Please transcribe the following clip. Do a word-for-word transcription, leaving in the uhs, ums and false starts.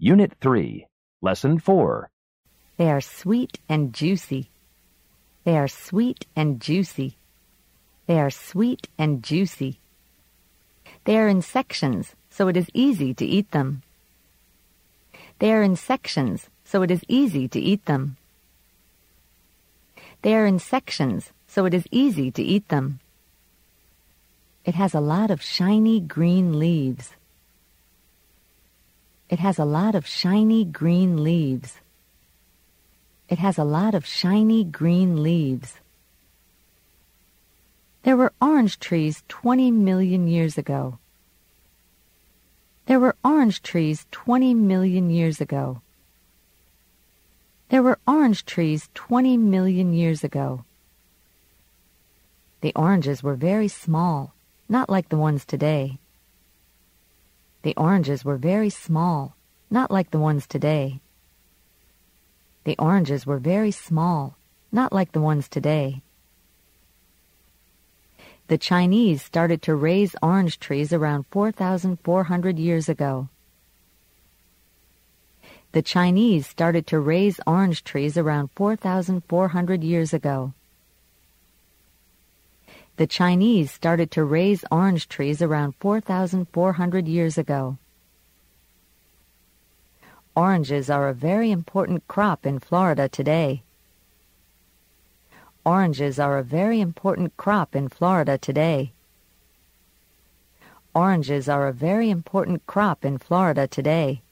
Unit three, Lesson four. They are sweet and juicy. They are sweet and juicy. They are sweet and juicy. They are in sections, so it is easy to eat them. They are in sections, so it is easy to eat them. They are in sections, so it is easy to eat them. It has a lot of shiny green leaves. It has a lot of shiny green leaves. It has a lot of shiny green leaves. There were orange trees twenty million years ago. There were orange trees twenty million years ago. There were orange trees twenty million years ago. The oranges were very small, not like the ones today. The oranges were very small, not like the ones today. The oranges were very small, not like the ones today. The Chinese started to raise orange trees around four thousand four hundred years ago. The Chinese started to raise orange trees around four thousand four hundred years ago. The Chinese started to raise orange trees around four thousand four hundred years ago. Oranges are a very important crop in Florida today. Oranges are a very important crop in Florida today. Oranges are a very important crop in Florida today.